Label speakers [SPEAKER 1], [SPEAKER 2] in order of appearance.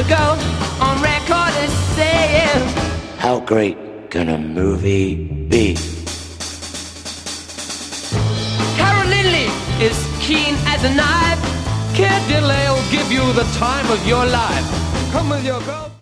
[SPEAKER 1] to go on record as saying,
[SPEAKER 2] how great can a movie be?
[SPEAKER 1] Carol Lindley is keen as a knife. Kid Delay will give you the time of your life. Come with your girl.